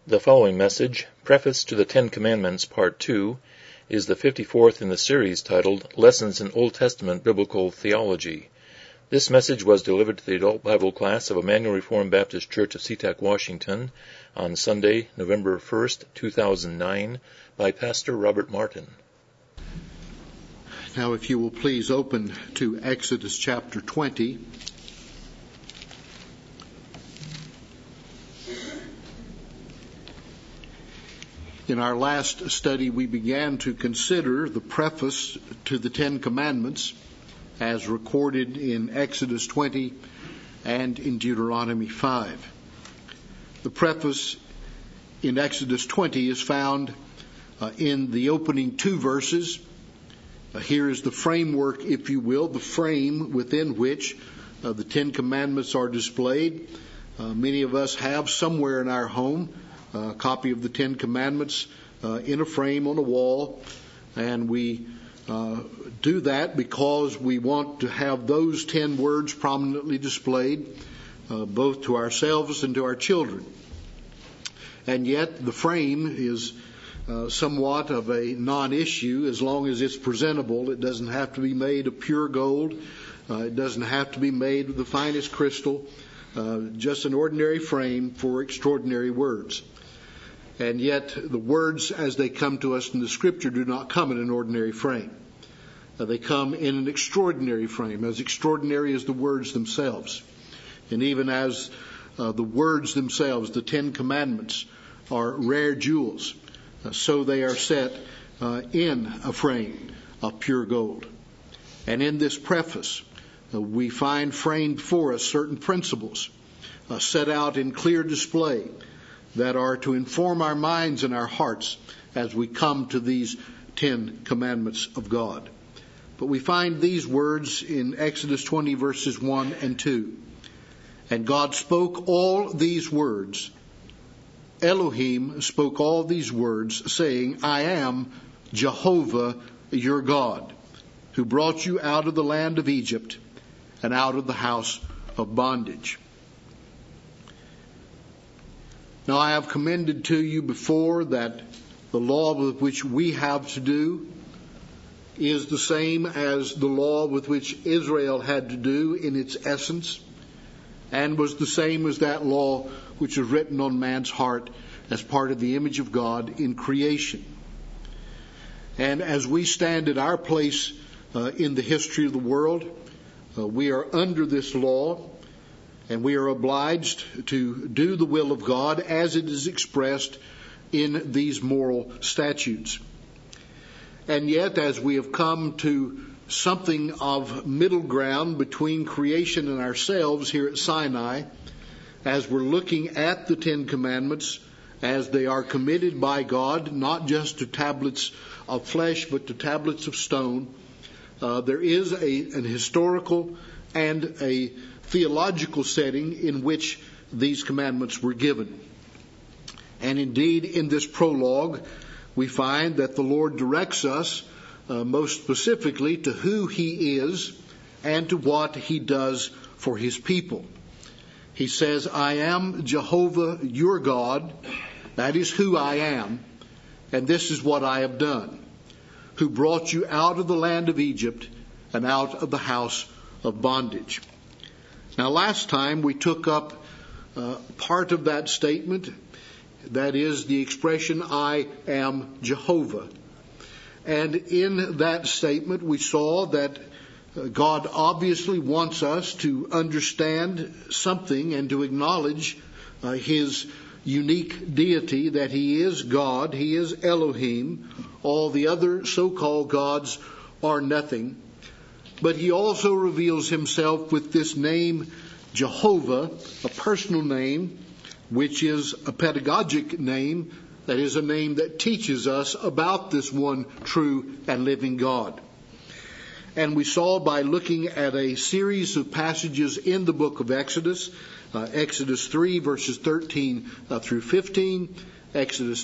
The following message, Preface to the Ten Commandments, Part 2, is the 54th in the series titled Lessons in Old Testament Biblical Theology. This message was delivered to the adult Bible class of Emmanuel Reformed Baptist Church of SeaTac, Washington, on Sunday, November 1st, 2009, by Pastor Robert Martin. Now, if you will please open to Exodus chapter 20. In our last study, we began to consider the preface to the Ten Commandments as recorded in Exodus 20 and in Deuteronomy 5. The preface in Exodus 20 is found in the opening two verses. Here is the framework, if you will, the frame within which the Ten Commandments are displayed. Many of us have somewhere in our home a copy of the Ten Commandments in a frame on a wall, and we do that because we want to have those 10 words prominently displayed, both to ourselves and to our children. And yet the frame is somewhat of a non-issue as long as it's presentable. It doesn't have to be made of pure gold. It doesn't have to be made with the finest crystal. Just an ordinary frame for extraordinary words. And yet the words as they come to us in the Scripture do not come in an ordinary frame. They come in an extraordinary frame, as extraordinary as the words themselves. And even as the words themselves, the Ten Commandments, are rare jewels, so they are set in a frame of pure gold. And in this preface, we find framed for us certain principles set out in clear display that are to inform our minds and our hearts as we come to these 10 commandments of God. But we find these words in Exodus 20 verses 1 and 2. And God spoke all these words. Elohim spoke all these words, saying, I am Jehovah your God, who brought you out of the land of Egypt and out of the house of bondage. Now, I have commended to you before that the law with which we have to do is the same as the law with which Israel had to do in its essence, and was the same as that law which was written on man's heart as part of the image of God in creation. And as we stand at our place in the history of the world, we are under this law, and we are obliged to do the will of God as it is expressed in these moral statutes. And yet, as we have come to something of middle ground between creation and ourselves here at Sinai, as we're looking at the Ten Commandments as they are committed by God, not just to tablets of flesh, but to tablets of stone, there is an historical and a theological setting in which these commandments were given. And indeed, in this prologue, we find that the Lord directs us most specifically to who He is and to what He does for His people. He says, I am Jehovah your God. That is who I am, and this is what I have done, who brought you out of the land of Egypt and out of the house of bondage. Now, last time we took up part of that statement, that is the expression, I am Jehovah. And in that statement we saw that God obviously wants us to understand something and to acknowledge His unique deity, that He is God, He is Elohim. All the other so-called gods are nothing. But He also reveals Himself with this name Jehovah, a personal name, which is a pedagogic name, that is a name that teaches us about this one true and living God. And we saw by looking at a series of passages in the book of Exodus, Exodus 3 verses 13 through 15, Exodus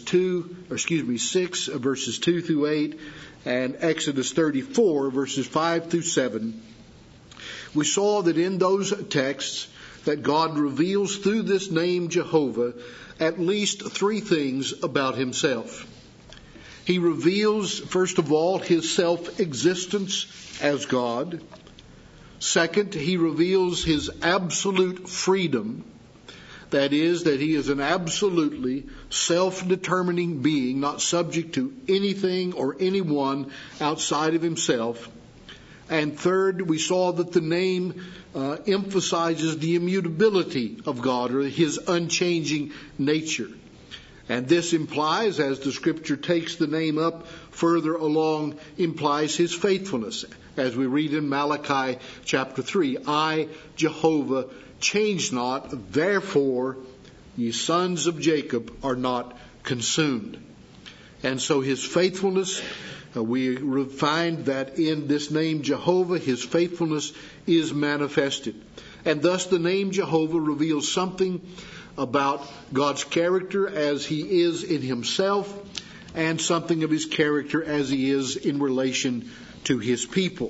6 verses 2 through 8, and Exodus 34 verses 5 through 7, we saw that in those texts that God reveals through this name Jehovah at least three things about himself. He reveals, first of all, his self-existence as God. Second, he reveals his absolute freedom. That is, that he is an absolutely self-determining being, not subject to anything or anyone outside of himself. And third, we saw that the name emphasizes the immutability of God, or his unchanging nature. And this implies, as the Scripture takes the name up further along, implies his faithfulness. As we read in Malachi chapter 3, I, Jehovah, change not, therefore ye sons of Jacob are not consumed. And so his faithfulness, we find that in this name Jehovah, his faithfulness is manifested. And thus the name Jehovah reveals something about God's character as he is in himself, and something of his character as he is in relation to his people.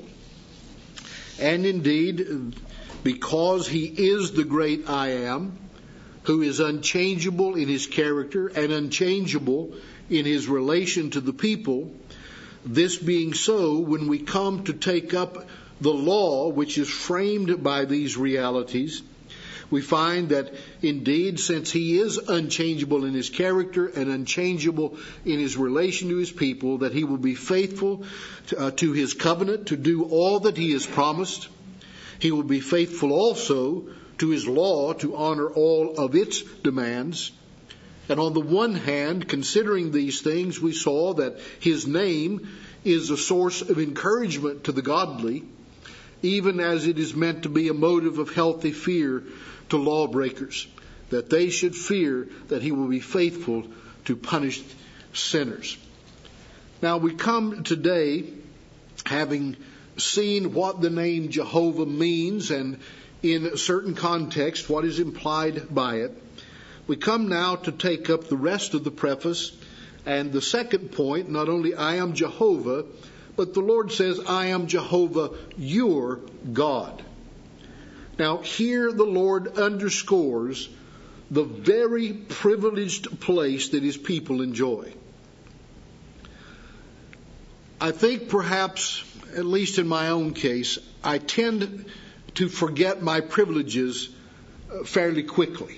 And indeed, because he is the great I am, who is unchangeable in his character and unchangeable in his relation to the people, this being so, when we come to take up the law which is framed by these realities, we find that indeed, since he is unchangeable in his character and unchangeable in his relation to his people, that he will be faithful to his covenant, to do all that he has promised. He will be faithful also to his law, to honor all of its demands. And on the one hand, considering these things, we saw that his name is a source of encouragement to the godly, even as it is meant to be a motive of healthy fear to lawbreakers, that they should fear that he will be faithful to punish sinners. Now we come today, having seen what the name Jehovah means, and in a certain context what is implied by it, we come now to take up the rest of the preface and the second point. Not only I am Jehovah, but the Lord says, I am Jehovah, your God. Now here the Lord underscores the very privileged place that his people enjoy. I think perhaps, at least in my own case, I tend to forget my privileges fairly quickly.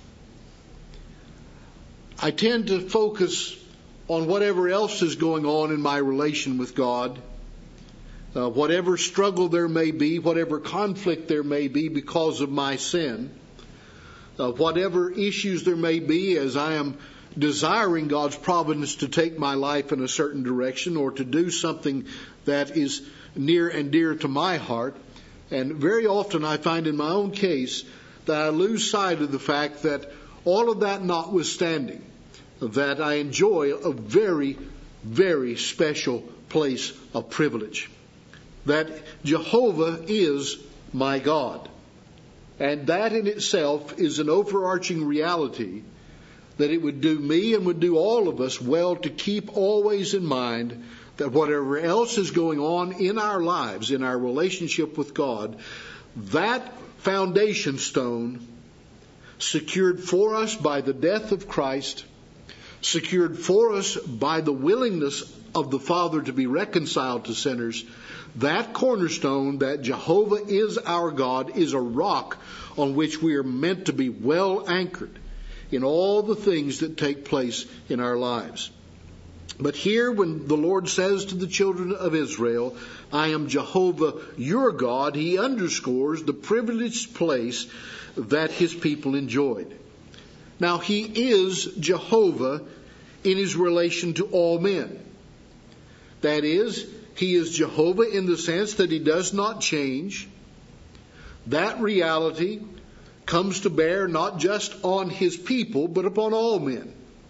I tend to focus on whatever else is going on in my relation with God, whatever struggle there may be, whatever conflict there may be because of my sin, whatever issues there may be as I am desiring God's providence to take my life in a certain direction or to do something that is near and dear to my heart. And very often I find in my own case that I lose sight of the fact that all of that notwithstanding, that I enjoy a very, very special place of privilege. That Jehovah is my God. And that in itself is an overarching reality that it would do me and would do all of us well to keep always in mind, that whatever else is going on in our lives, in our relationship with God, that foundation stone, secured for us by the death of Christ, secured for us by the willingness of the Father to be reconciled to sinners, that cornerstone, that Jehovah is our God, is a rock on which we are meant to be well anchored in all the things that take place in our lives. But here, when the Lord says to the children of Israel, I am Jehovah your God, he underscores the privileged place that his people enjoyed. Now, he is Jehovah in his relation to all men. That is, he is Jehovah in the sense that he does not change. That reality comes to bear not just on his people, but upon all men.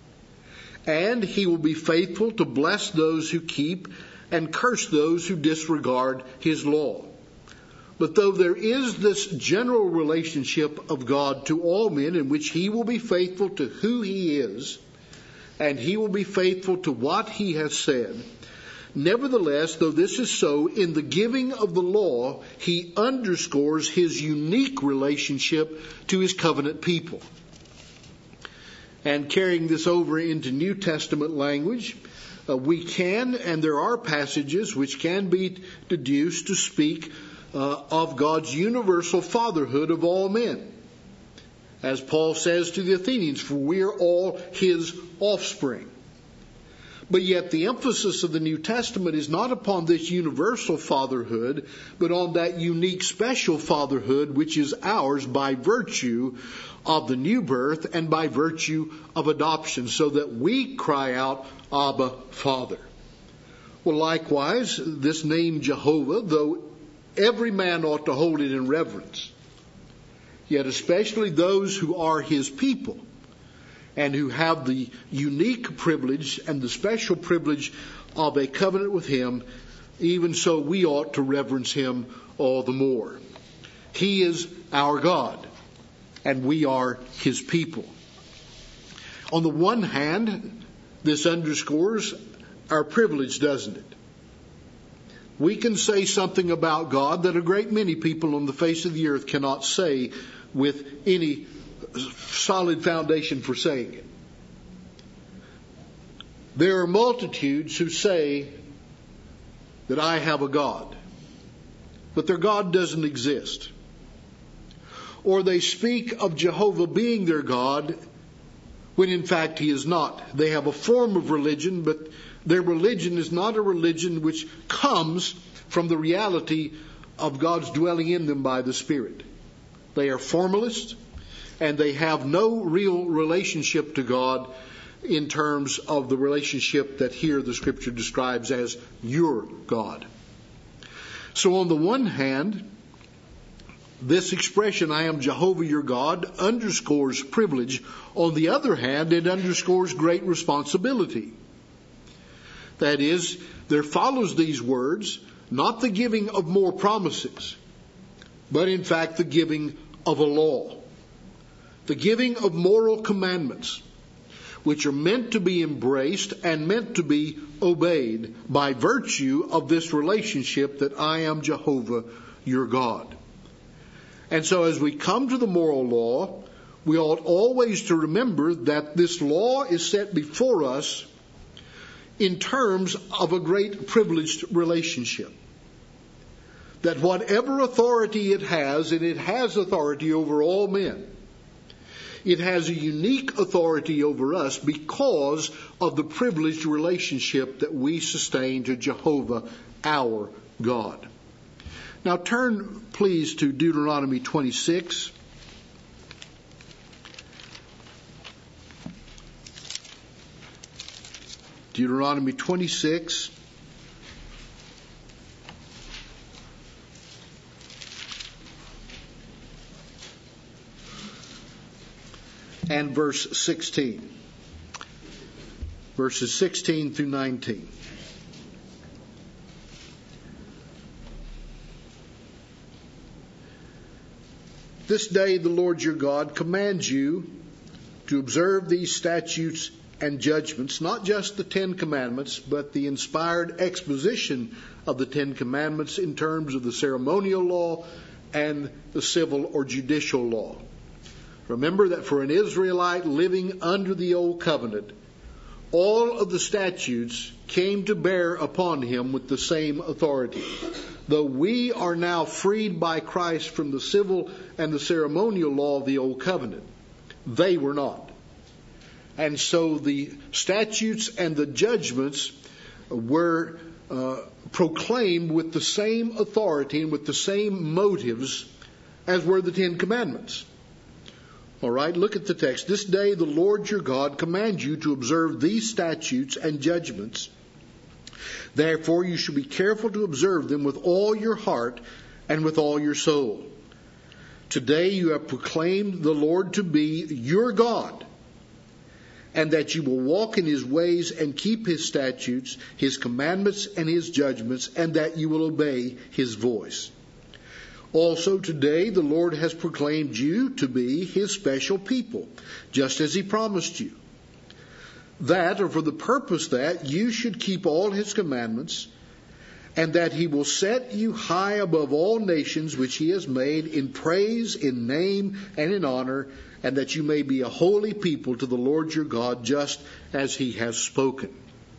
And he will be faithful to bless those who keep and curse those who disregard his law. But though there is this general relationship of God to all men in which he will be faithful to who he is, and he will be faithful to what he has said, Nevertheless, though this is so, in the giving of the law, he underscores his unique relationship to his covenant people. And carrying this over into New Testament language, we can, and there are passages which can be deduced to speak of God's universal fatherhood of all men. As Paul says to the Athenians, for we are all his offspring. But yet the emphasis of the New Testament is not upon this universal fatherhood, but on that unique special fatherhood which is ours by virtue of the new birth and by virtue of adoption, so that we cry out, Abba, Father. Well, likewise, this name Jehovah, though every man ought to hold it in reverence, yet especially those who are his people, and who have the unique privilege and the special privilege of a covenant with him, even so we ought to reverence him all the more. He is our God, and we are his people. On the one hand, this underscores our privilege, doesn't it? We can say something about God that a great many people on the face of the earth cannot say with any solid foundation for saying it. There are multitudes who say that I have a God, but their God doesn't exist. Or they speak of Jehovah being their God when in fact he is not. They have a form of religion, but their religion is not a religion which comes from the reality of God's dwelling in them by the Spirit. They are formalists, and they have no real relationship to God in terms of the relationship that here the Scripture describes as your God. So on the one hand, this expression, I am Jehovah your God, underscores privilege. On the other hand, it underscores great responsibility. That is, there follows these words not the giving of more promises, but in fact the giving of a law. The giving of moral commandments, which are meant to be embraced and meant to be obeyed by virtue of this relationship that I am Jehovah your God. And so as we come to the moral law, we ought always to remember that this law is set before us in terms of a great privileged relationship. That whatever authority it has, and it has authority over all men, it has a unique authority over us because of the privileged relationship that we sustain to Jehovah, our God. Now turn, please, to Deuteronomy 26. Deuteronomy 26. And verse 16. Verses 16 through 19. This day the Lord your God commands you to observe these statutes and judgments, not just the Ten Commandments, but the inspired exposition of the Ten Commandments in terms of the ceremonial law and the civil or judicial law. Remember that for an Israelite living under the Old Covenant, all of the statutes came to bear upon him with the same authority. Though we are now freed by Christ from the civil and the ceremonial law of the Old Covenant, they were not. And so the statutes and the judgments were proclaimed with the same authority and with the same motives as were the Ten Commandments. All right, look at the text. This day the Lord your God commands you to observe these statutes and judgments. Therefore you should be careful to observe them with all your heart and with all your soul. Today you have proclaimed the Lord to be your God, and that you will walk in his ways and keep his statutes, his commandments, and his judgments, and that you will obey his voice. Also today the Lord has proclaimed you to be his special people, just as he promised you. that, or for the purpose that, you should keep all his commandments, and that he will set you high above all nations which he has made, in praise, in name, and in honor, and that you may be a holy people to the Lord your God, just as he has spoken.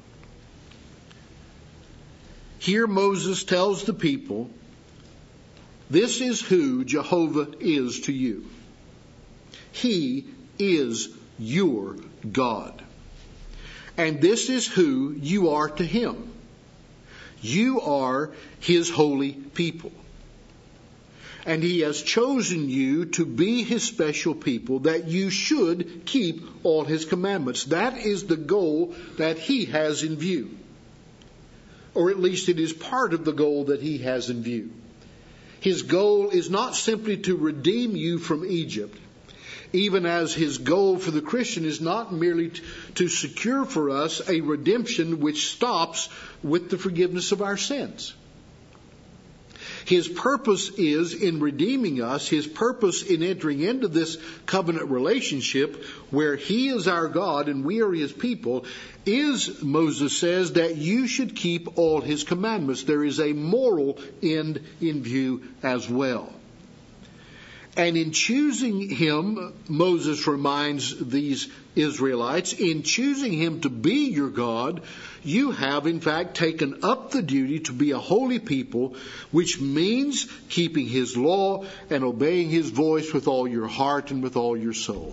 Here Moses tells the people, this is who Jehovah is to you. He is your God. And this is who you are to him. You are his holy people. And he has chosen you to be his special people, that you should keep all his commandments. That is the goal that he has in view. Or at least it is part of the goal that he has in view. His goal is not simply to redeem you from Egypt, even as his goal for the Christian is not merely to secure for us a redemption which stops with the forgiveness of our sins. His purpose is in redeeming us, his purpose in entering into this covenant relationship where he is our God and we are his people, is, Moses says, that you should keep all his commandments. There is a moral end in view as well. And in choosing him, Moses reminds these Israelites, in choosing him to be your God, you have in fact taken up the duty to be a holy people, which means keeping his law and obeying his voice with all your heart and with all your soul.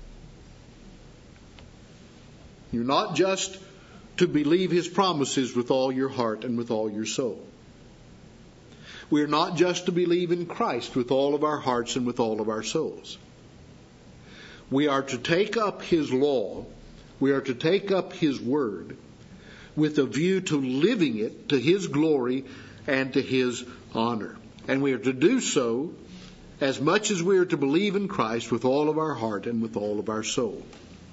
You're not just to believe his promises with all your heart and with all your soul. We are not just to believe in Christ with all of our hearts and with all of our souls. We are to take up his law, we are to take up his word with a view to living it to his glory and to his honor. And we are to do so as much as we are to believe in Christ with all of our heart and with all of our soul.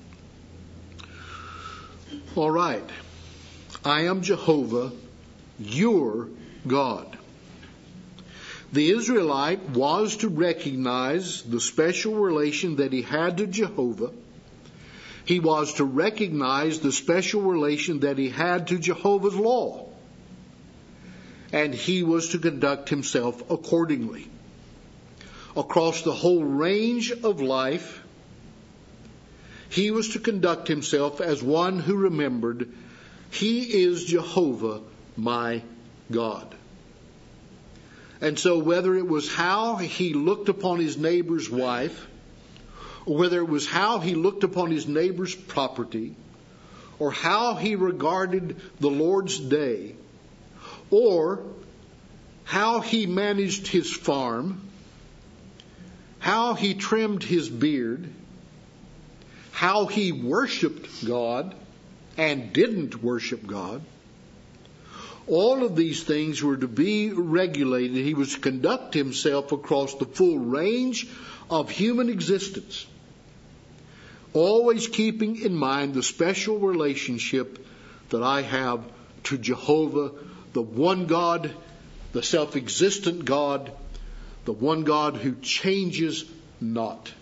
All right. I am Jehovah, your God. The Israelite was to recognize the special relation that he had to Jehovah. He was to recognize the special relation that he had to Jehovah's law. And he was to conduct himself accordingly. Across the whole range of life, he was to conduct himself as one who remembered, he is Jehovah, my God. And so whether it was how he looked upon his neighbor's wife, or whether it was how he looked upon his neighbor's property, or how he regarded the Lord's day, or how he managed his farm, how he trimmed his beard, how he worshiped God and didn't worship God, all of these things were to be regulated. He was to conduct himself across the full range of human existence, always keeping in mind the special relationship that I have to Jehovah, the one God, the self-existent God, the one God who changes not.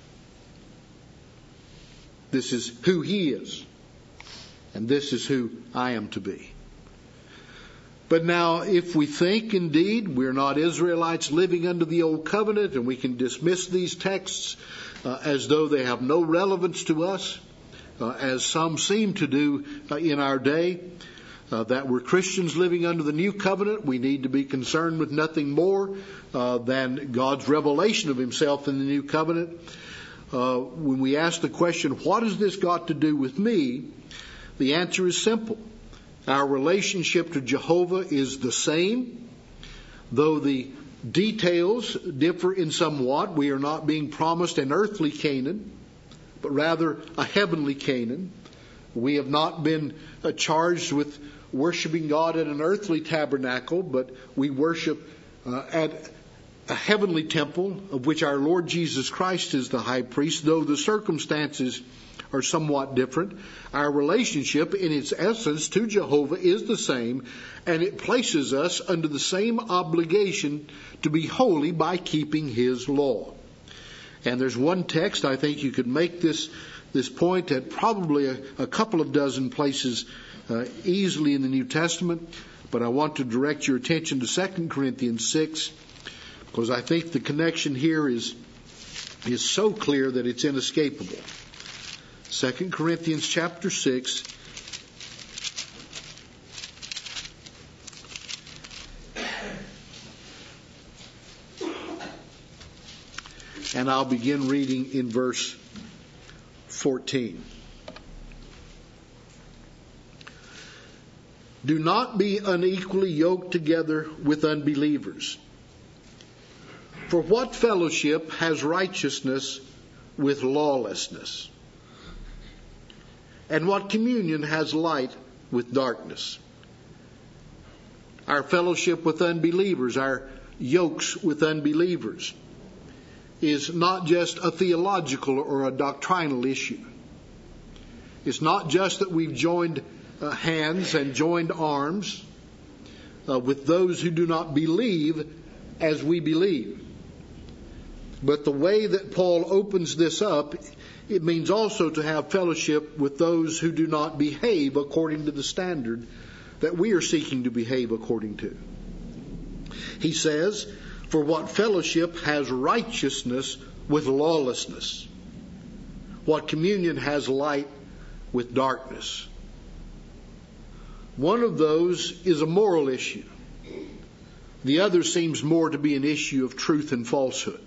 This is who he is, and this is who I am to be. But now, if we think indeed we're not Israelites living under the old covenant, and we can dismiss these texts as though they have no relevance to us, as some seem to do in our day, that we're Christians living under the new covenant, we need to be concerned with nothing more than God's revelation of himself in the new covenant. When we ask the question, what has this got to do with me? The answer is simple. Our relationship to Jehovah is the same, though the details differ in somewhat. We are not being promised an earthly Canaan, but rather a heavenly Canaan. We have not been charged with worshiping God at an earthly tabernacle, but we worship at a heavenly temple of which our Lord Jesus Christ is the high priest, though the circumstances are somewhat different. Our relationship in its essence to Jehovah is the same, and it places us under the same obligation to be holy by keeping his law. And there's one text I think you could make this this point at probably a couple of dozen places easily in the New Testament, but I want to direct your attention to 2 Corinthians 6, because I think the connection here is so clear that it's inescapable. 2 Corinthians chapter 6, and I'll begin reading in verse 14. Do not be unequally yoked together with unbelievers. For what fellowship has righteousness with lawlessness? And what communion has light with darkness? Our fellowship with unbelievers, our yokes with unbelievers, is not just a theological or a doctrinal issue. It's not just that we've joined hands and joined arms with those who do not believe as we believe. But the way that Paul opens this up, it means also to have fellowship with those who do not behave according to the standard that we are seeking to behave according to. He says, for what fellowship has righteousness with lawlessness? What communion has light with darkness? One of those is a moral issue. The other seems more to be an issue of truth and falsehood.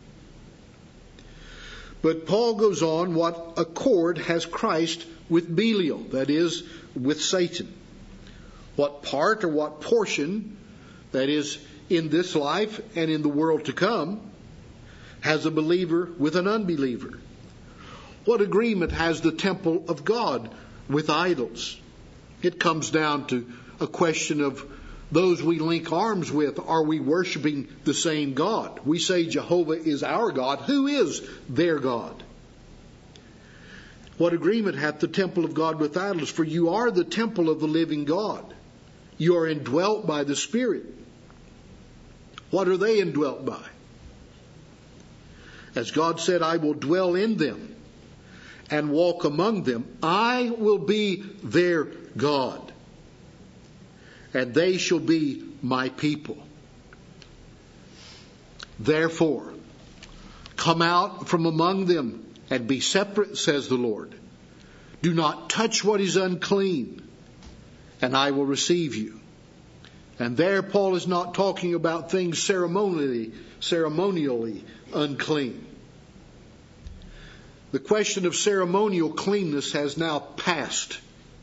But Paul goes on, what accord has Christ with Belial, that is, with Satan? What part or what portion, that is, in this life and in the world to come, has a believer with an unbeliever? What agreement has the temple of God with idols? It comes down to a question of those we link arms with. Are we worshiping the same God? We say Jehovah is our God. Who is their God? What agreement hath the temple of God with idols? For you are the temple of the living God. You are indwelt by the Spirit. What are they indwelt by? As God said, I will dwell in them and walk among them. I will be their God, and they shall be my people. Therefore, come out from among them and be separate, says the Lord. Do not touch what is unclean, and I will receive you. And there Paul is not talking about things ceremonially unclean. The question of ceremonial cleanness has now passed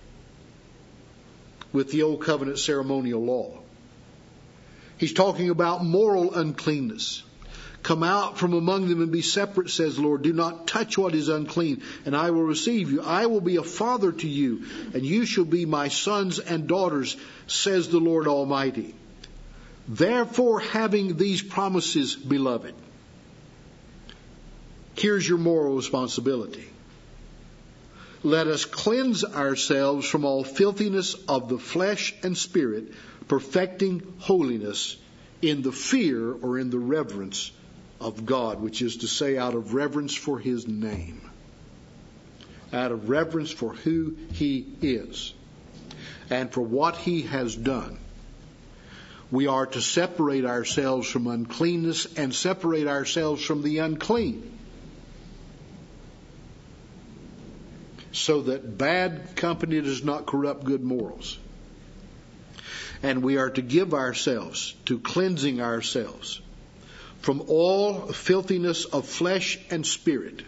with the Old Covenant ceremonial law. He's talking about moral uncleanness. Come out from among them and be separate, says the Lord. Do not touch what is unclean, and I will receive you. I will be a father to you, and you shall be my sons and daughters, says the Lord Almighty. Therefore, having these promises, beloved, here's your moral responsibility. Let us cleanse ourselves from all filthiness of the flesh and spirit, perfecting holiness in the fear or in the reverence of God, which is to say, out of reverence for His name, out of reverence for who He is and for what He has done. We are to separate ourselves from uncleanness and separate ourselves from the unclean, so that bad company does not corrupt good morals. And we are to give ourselves to cleansing ourselves from all filthiness of flesh and spirit,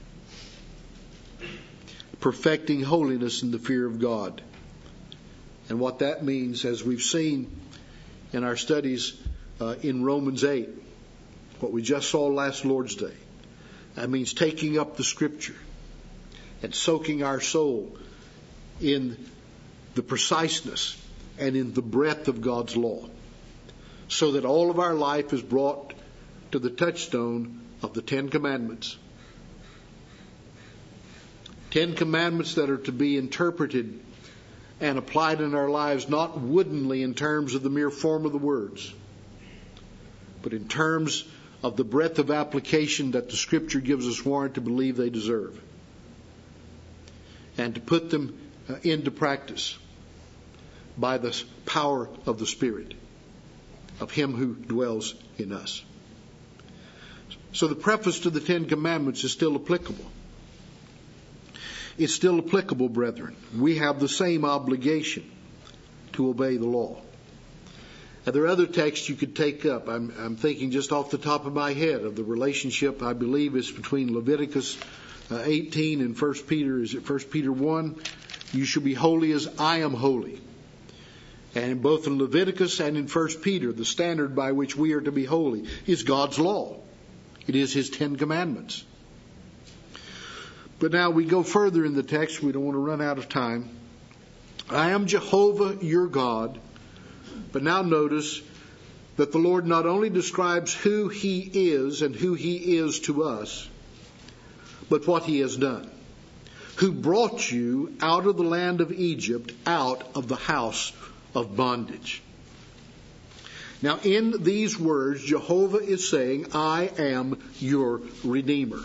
perfecting holiness in the fear of God. And what that means, as we've seen in our studies in Romans 8, what we just saw last Lord's Day, that means taking up the Scripture and soaking our soul in the preciseness and in the breadth of God's law, so that all of our life is brought to the touchstone of the Ten Commandments. 10 commandments that are to be interpreted and applied in our lives, not woodenly in terms of the mere form of the words, but in terms of the breadth of application that the Scripture gives us warrant to believe they deserve. and to put them into practice by the power of the Spirit of Him who dwells in us. So the preface to the Ten Commandments is still applicable. It's still applicable, brethren. We have the same obligation to obey the law. Now, there are other texts you could take up. I'm thinking just off the top of my head of the relationship, I believe, is between Leviticus 18 and 1 Peter. Is it 1 Peter 1? You shall be holy as I am holy. And in both in Leviticus and in 1 Peter, the standard by which we are to be holy is God's law. It is His Ten Commandments. But now we go further in the text. We don't want to run out of time. I am Jehovah your God. But now notice that the Lord not only describes who He is and who He is to us, but what He has done. Who brought you out of the land of Egypt, out of the house of bondage. Now in these words, Jehovah is saying, I am your Redeemer.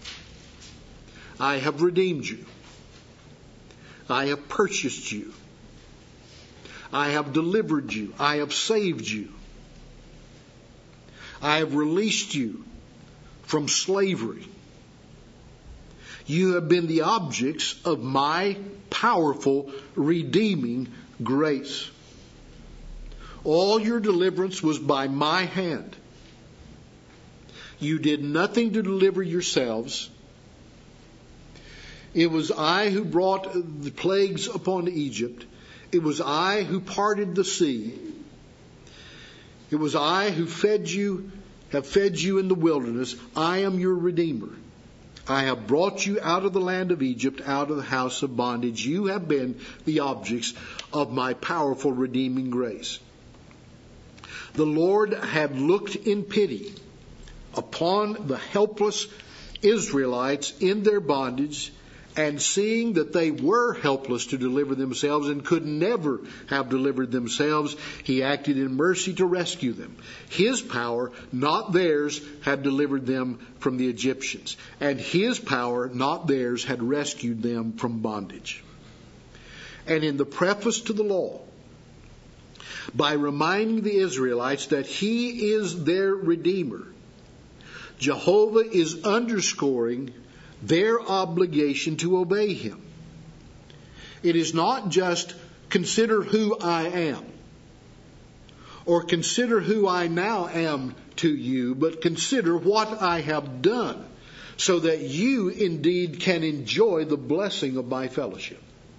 I have redeemed you. I have purchased you. I have delivered you. I have saved you. I have released you from slavery. You have been the objects of my powerful redeeming grace. All your deliverance was by my hand. You did nothing to deliver yourselves. It was I who brought the plagues upon Egypt. It was I who parted the sea. It was I who have fed you in the wilderness. I am your Redeemer. I have brought you out of the land of Egypt, out of the house of bondage. You have been the objects of my powerful redeeming grace. The Lord had looked in pity upon the helpless Israelites in their bondage, and seeing that they were helpless to deliver themselves and could never have delivered themselves, He acted in mercy to rescue them. His power, not theirs, had delivered them from the Egyptians. And His power, not theirs, had rescued them from bondage. And in the preface to the law, by reminding the Israelites that He is their Redeemer, Jehovah is underscoring their obligation to obey Him. It is not just consider who I am, or consider who I now am to you, but consider what I have done, so that you indeed can enjoy the blessing of my fellowship.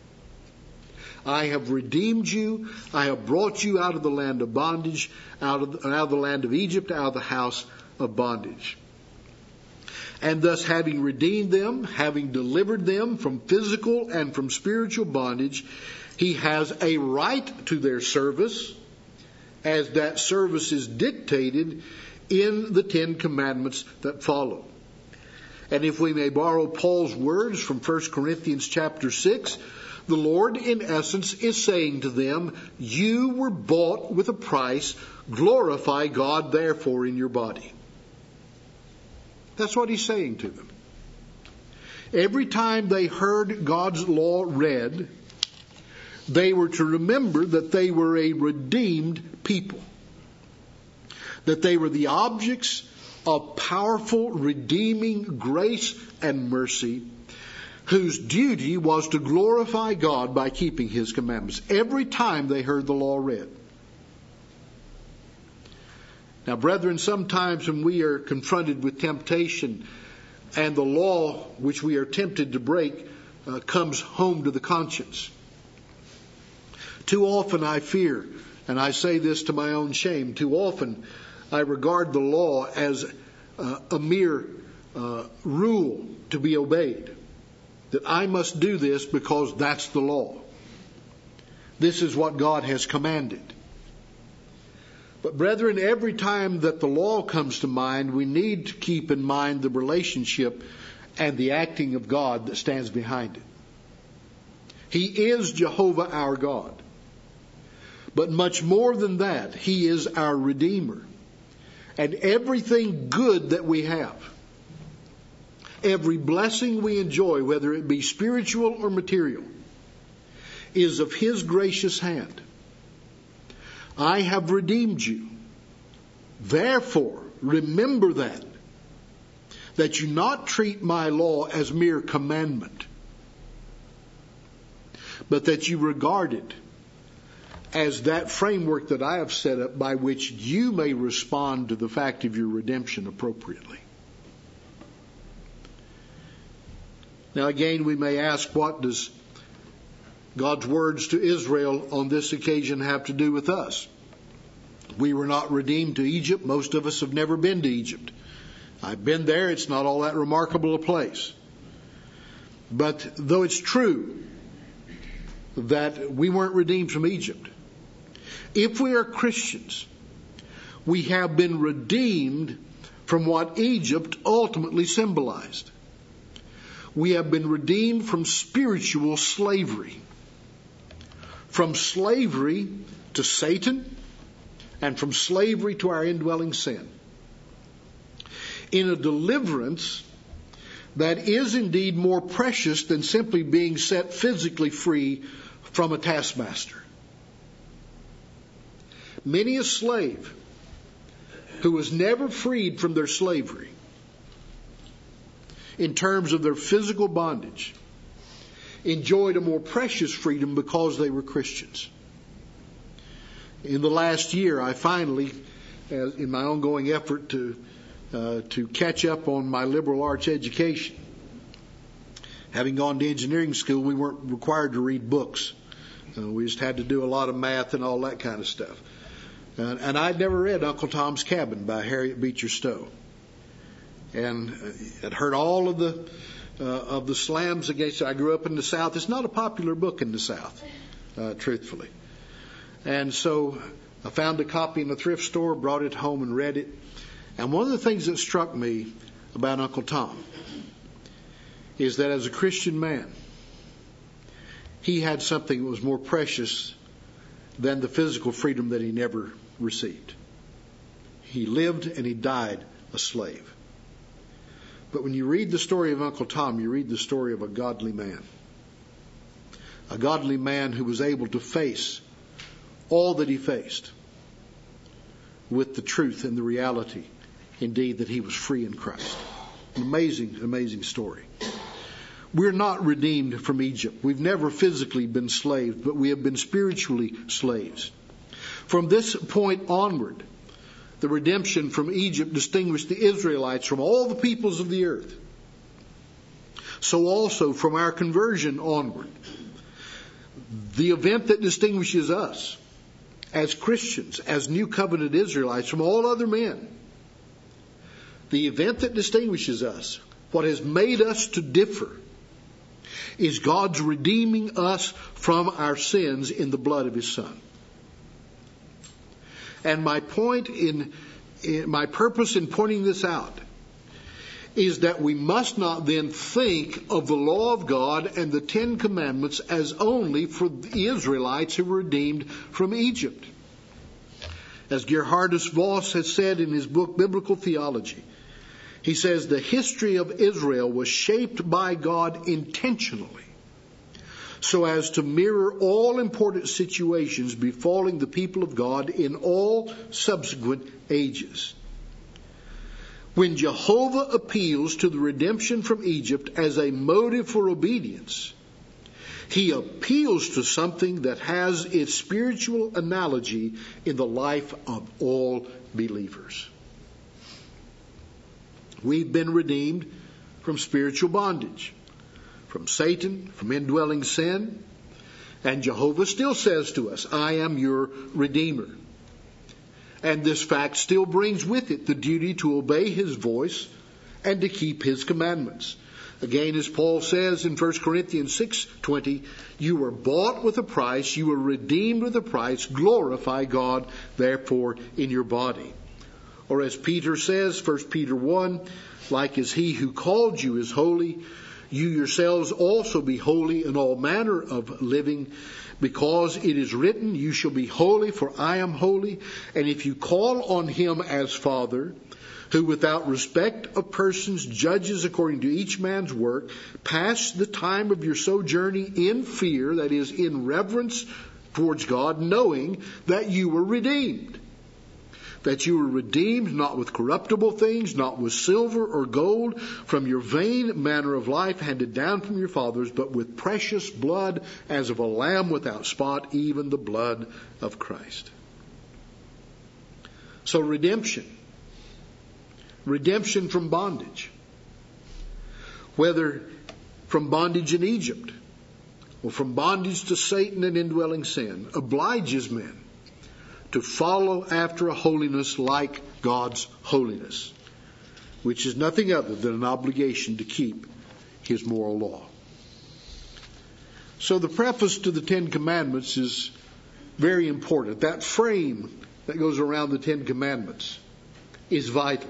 I have redeemed you. I have brought you out of the land of bondage, out of the land of Egypt, out of the house of bondage. And thus, having redeemed them, having delivered them from physical and from spiritual bondage, He has a right to their service, as that service is dictated in the Ten Commandments that follow. And if we may borrow Paul's words from 1 Corinthians chapter 6, the Lord, in essence, is saying to them, you were bought with a price. Glorify God, therefore, in your body. That's what He's saying to them. Every time they heard God's law read, they were to remember that they were a redeemed people. That they were the objects of powerful, redeeming grace and mercy, whose duty was to glorify God by keeping His commandments. Every time they heard the law read. Now, brethren, sometimes when we are confronted with temptation and the law which we are tempted to break comes home to the conscience, too often I fear, and I say this to my own shame, too often I regard the law as a mere rule to be obeyed. That I must do this because that's the law. This is what God has commanded. But brethren, every time that the law comes to mind, we need to keep in mind the relationship and the acting of God that stands behind it. He is Jehovah our God. But much more than that, He is our Redeemer. And everything good that we have, every blessing we enjoy, whether it be spiritual or material, is of His gracious hand. I have redeemed you. Therefore, remember that you not treat my law as mere commandment, but that you regard it as that framework that I have set up by which you may respond to the fact of your redemption appropriately. Now again, we may ask, what does God's words to Israel on this occasion have to do with us? We were not redeemed to Egypt. Most of us have never been to Egypt. I've been there. It's not all that remarkable a place. But though it's true that we weren't redeemed from Egypt, if we are Christians, we have been redeemed from what Egypt ultimately symbolized. We have been redeemed from spiritual slavery. From slavery to Satan and from slavery to our indwelling sin. In a deliverance that is indeed more precious than simply being set physically free from a taskmaster. Many a slave who was never freed from their slavery in terms of their physical bondage enjoyed a more precious freedom because they were Christians. In the last year, I finally, in my ongoing effort to catch up on my liberal arts education, having gone to engineering school, we weren't required to read books. We just had to do a lot of math and all that kind of stuff. And I'd never read Uncle Tom's Cabin by Harriet Beecher Stowe, and I'd heard all of the slams against it. I grew up in the South. It's not a popular book in the South, truthfully. And so I found a copy in a thrift store, brought it home and read it. And one of the things that struck me about Uncle Tom is that as a Christian man, he had something that was more precious than the physical freedom that he never received. He lived and he died a slave. But when you read the story of Uncle Tom, you read the story of a godly man. A godly man who was able to face all that he faced with the truth and the reality, indeed, that he was free in Christ. An amazing, amazing story. We're not redeemed from Egypt. We've never physically been slaves, but we have been spiritually slaves. From this point onward, the redemption from Egypt distinguished the Israelites from all the peoples of the earth. So also from our conversion onward, the event that distinguishes us as Christians, as New Covenant Israelites from all other men, the event that distinguishes us, what has made us to differ, is God's redeeming us from our sins in the blood of His Son. And my point my purpose in pointing this out is that we must not then think of the law of God and the Ten Commandments as only for the Israelites who were redeemed from Egypt. As Gerhardus Voss has said in his book, Biblical Theology, he says the history of Israel was shaped by God intentionally so as to mirror all important situations befalling the people of God in all subsequent ages. When Jehovah appeals to the redemption from Egypt as a motive for obedience, He appeals to something that has its spiritual analogy in the life of all believers. We've been redeemed from spiritual bondage, from Satan, from indwelling sin, and Jehovah still says to us, I am your Redeemer. And this fact still brings with it the duty to obey His voice and to keep His commandments. Again, as Paul says in 1 Corinthians 6:20, you were bought with a price, you were redeemed with a price, glorify God, therefore, in your body. Or as Peter says, 1 Peter 1, like as He who called you is holy, You yourselves also be holy in all manner of living, because it is written, you shall be holy, for I am holy. And if you call on him as Father, who without respect of persons judges according to each man's work, pass the time of your sojourning in fear, that is, in reverence towards God, knowing that you were redeemed. That you were redeemed not with corruptible things, not with silver or gold, from your vain manner of life handed down from your fathers, but with precious blood as of a lamb without spot, even the blood of Christ. So redemption from bondage, whether from bondage in Egypt or from bondage to Satan and indwelling sin, obliges men to follow after a holiness like God's holiness, which is nothing other than an obligation to keep his moral law. So the preface to the Ten Commandments is very important. That frame that goes around the Ten Commandments is vital.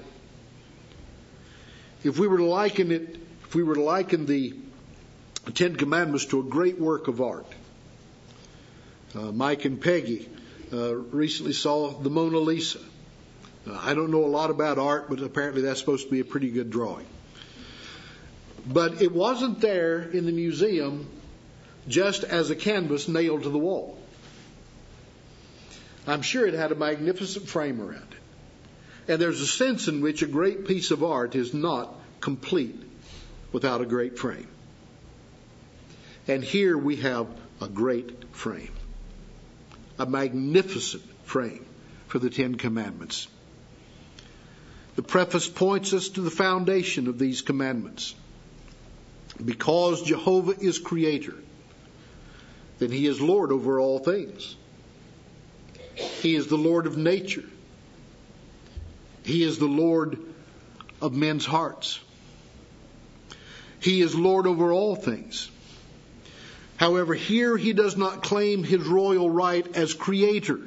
If we were to liken the Ten Commandments to a great work of art, Mike and Peggy recently saw the Mona Lisa. I don't know a lot about art, but apparently that's supposed to be a pretty good drawing. But it wasn't there in the museum just as a canvas nailed to the wall. I'm sure it had a magnificent frame around it. And there's a sense in which a great piece of art is not complete without a great frame. And here we have a great frame. A magnificent frame for the Ten Commandments. The preface points us to the foundation of these commandments. Because Jehovah is Creator, then He is Lord over all things. He is the Lord of nature. He is the Lord of men's hearts. He is Lord over all things. However, here He does not claim His royal right as Creator.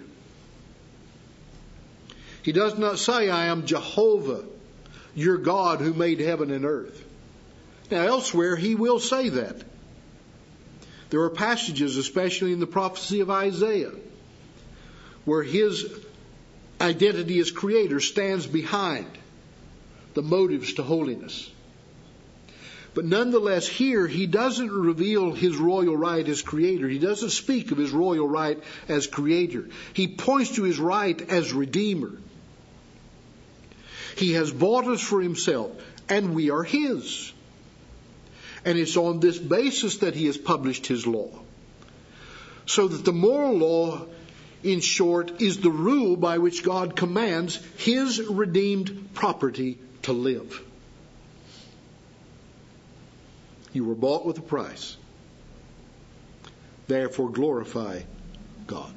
He does not say, I am Jehovah, your God who made heaven and earth. Now, elsewhere He will say that. There are passages, especially in the prophecy of Isaiah, where His identity as Creator stands behind the motives to holiness. But nonetheless, here He doesn't reveal His royal right as Creator. He doesn't speak of His royal right as Creator. He points to His right as Redeemer. He has bought us for Himself, and we are His. And it's on this basis that He has published His law. So that the moral law, in short, is the rule by which God commands His redeemed property to live. You were bought with a price. Therefore glorify God.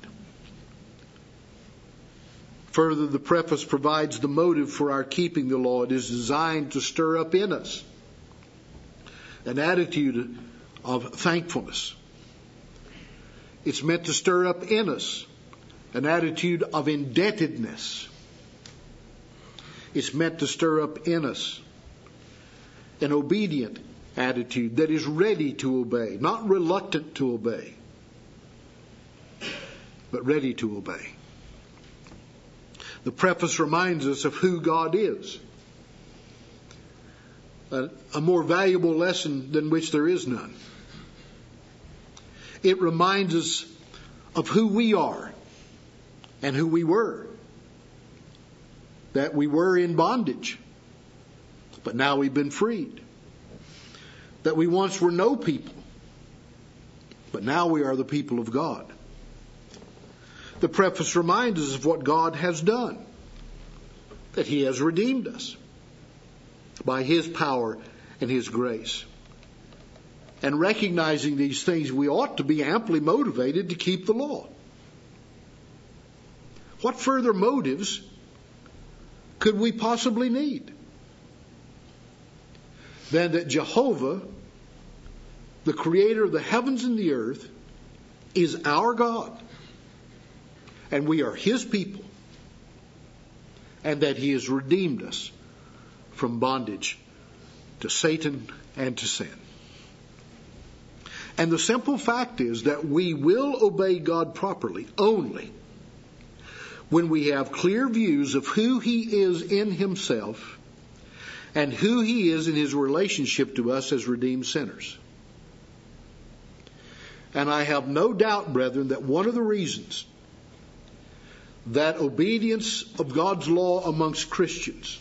Further, the preface provides the motive for our keeping the law. It is designed to stir up in us an attitude of thankfulness. It's meant to stir up in us an attitude of indebtedness. It's meant to stir up in us an obedient attitude that is ready to obey, not reluctant to obey, but ready to obey. The preface reminds us of who God is. A more valuable lesson than which there is none. It reminds us of who we are and who we were. That we were in bondage, but now we've been freed. That we once were no people, but now we are the people of God. The preface reminds us of what God has done. That He has redeemed us by His power and His grace. And recognizing these things, we ought to be amply motivated to keep the law. What further motives could we possibly need than that Jehovah, the Creator of the heavens and the earth, is our God, and we are His people, and that He has redeemed us from bondage to Satan and to sin. And the simple fact is that we will obey God properly only when we have clear views of who He is in Himself and who He is in His relationship to us as redeemed sinners. And I have no doubt, brethren, that one of the reasons that obedience of God's law amongst Christians,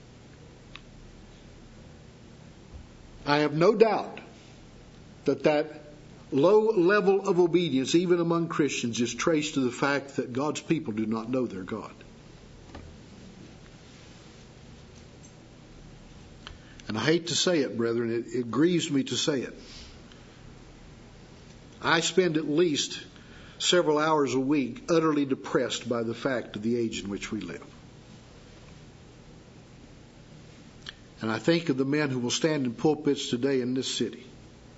I have no doubt that low level of obedience, even among Christians, is traced to the fact that God's people do not know their God. And I hate to say it, brethren, it grieves me to say it. I spend at least several hours a week utterly depressed by the fact of the age in which we live. And I think of the men who will stand in pulpits today in this city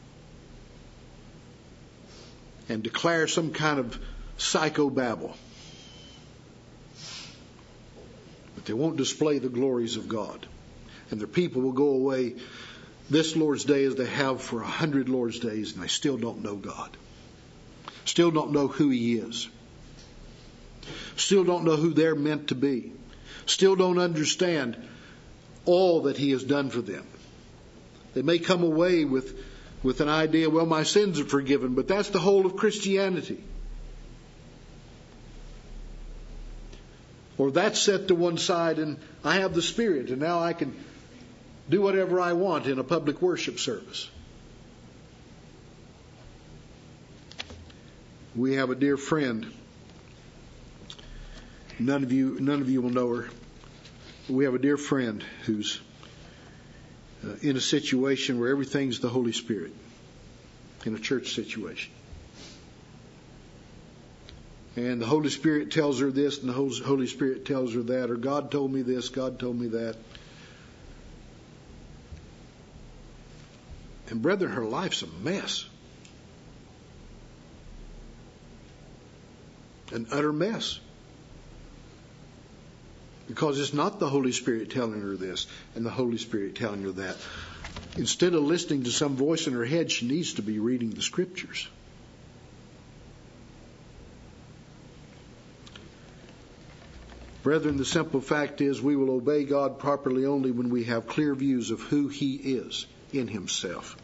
and declare some kind of psychobabble. But they won't display the glories of God. And their people will go away this Lord's Day as they have for 100 Lord's Days, and they still don't know God. Still don't know who He is. Still don't know who they're meant to be. Still don't understand all that He has done for them. They may come away with an idea, well, my sins are forgiven, but that's the whole of Christianity. Or that's set to one side and I have the Spirit and now I can do whatever I want in a public worship service. We have a dear friend. None of you will know her. We have a dear friend who's in a situation where everything's the Holy Spirit, in a church situation. And the Holy Spirit tells her this, and the Holy Spirit tells her that, or God told me this, God told me that. And brethren, her life's a mess. An utter mess. Because it's not the Holy Spirit telling her this and the Holy Spirit telling her that. Instead of listening to some voice in her head, she needs to be reading the Scriptures. Brethren, the simple fact is we will obey God properly only when we have clear views of who He is in Himself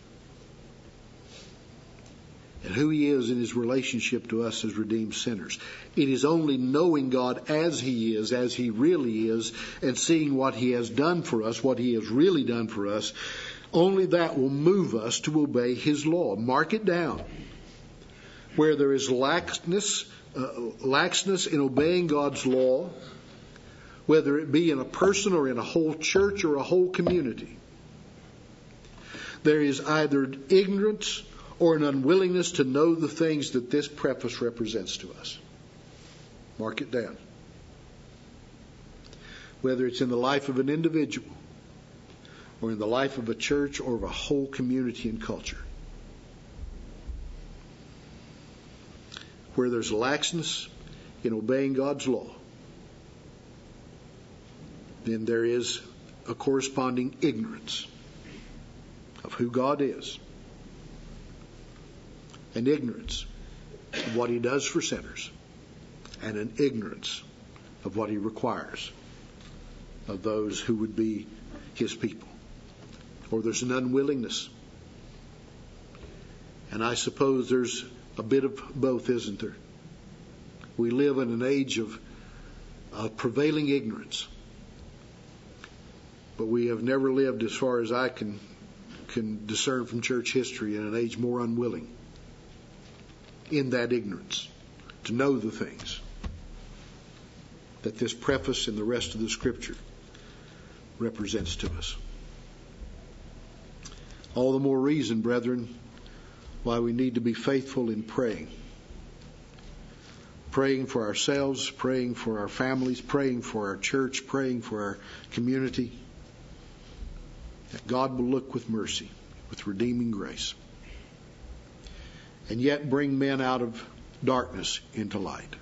and who He is in His relationship to us as redeemed sinners. It is only knowing God as He is, as He really is, and seeing what He has done for us, what He has really done for us, only that will move us to obey His law. Mark it down. Where there is laxness in obeying God's law, whether it be in a person or in a whole church or a whole community, there is either ignorance or an unwillingness to know the things that this preface represents to us. Mark it down. Whether it's in the life of an individual or in the life of a church or of a whole community and culture. Where there's laxness in obeying God's law, then there is a corresponding ignorance of who God is, an ignorance of what He does for sinners, and an ignorance of what He requires of those who would be His people. Or there's an unwillingness. And I suppose there's a bit of both, isn't there? We live in an age of prevailing ignorance. But we have never lived, as far as I can discern from church history, in an age more unwilling in that ignorance to know the things that this preface and the rest of the Scripture represents to us. All the more reason, brethren, why we need to be faithful in praying. Praying for ourselves, praying for our families, praying for our church, praying for our community. That God will look with mercy, with redeeming grace. And yet bring men out of darkness into light.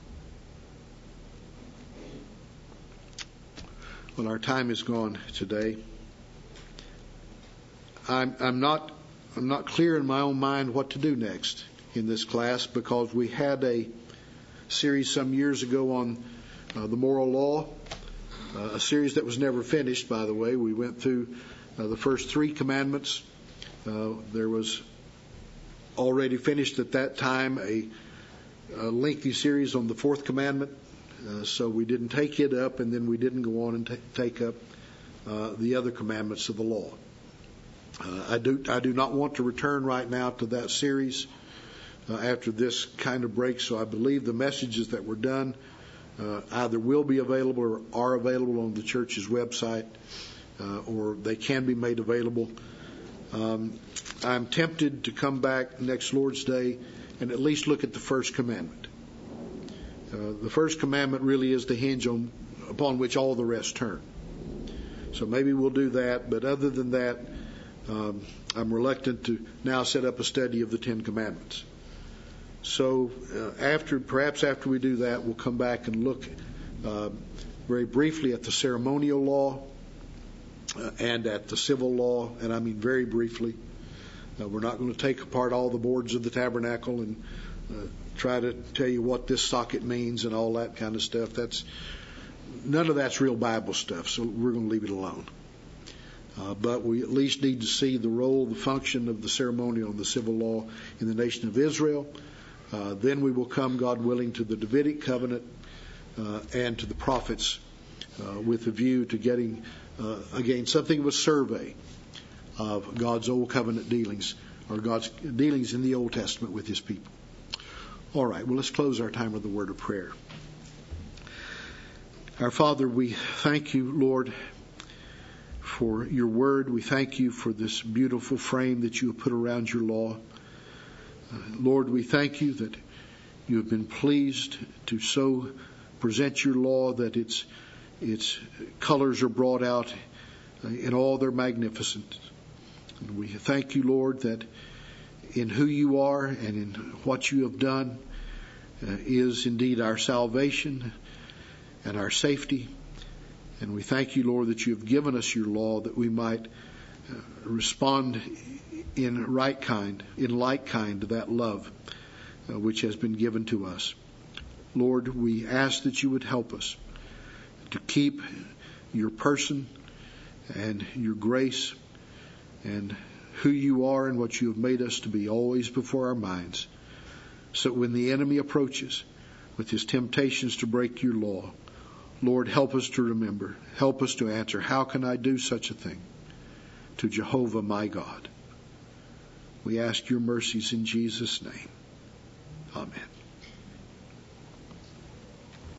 Well, our time is gone today. I'm not I'm not clear in my own mind what to do next in this class, because we had a series some years ago on the moral law, a series that was never finished, by the way. We went through the first 3 commandments. There was already finished at that time a lengthy series on the 4th commandment, so we didn't take it up, and then we didn't go on and take up the other commandments of the law. I do not want to return right now to that series after this kind of break, so I believe the messages that were done either will be available or are available on the church's website, or they can be made available. I'm tempted to come back next Lord's Day and at least look at the first commandment. The first commandment really is the hinge upon which all the rest turn. So maybe we'll do that, but other than that, I'm reluctant to now set up a study of the 10 Commandments. So perhaps after we do that, we'll come back and look very briefly at the ceremonial law and at the civil law, and I mean very briefly. We're not going to take apart all the boards of the tabernacle and try to tell you what this socket means and all that kind of stuff. None of that's real Bible stuff, so we're going to leave it alone. But we at least need to see the role, the function of the ceremonial and the civil law in the nation of Israel. Then we will come, God willing, to the Davidic covenant and to the prophets with a view to getting, again, something of a survey of God's old covenant dealings, or God's dealings in the Old Testament with His people. All right, well, let's close our time with a word of prayer. Our Father, we thank you, Lord, for your word. We thank you for this beautiful frame that you have put around your law. Lord, we thank you that you have been pleased to so present your law that its colors are brought out in all their magnificence. And we thank you, Lord, that in who you are and in what you have done is indeed our salvation and our safety. And we thank you, Lord, that you have given us your law that we might respond in like kind to that love which has been given to us. Lord, we ask that you would help us to keep your person and your grace and who you are and what you have made us to be always before our minds, so when the enemy approaches with his temptations to break your law, Lord, help us to remember, help us to answer, how can I do such a thing? To Jehovah my God. We ask your mercies in Jesus' name. Amen.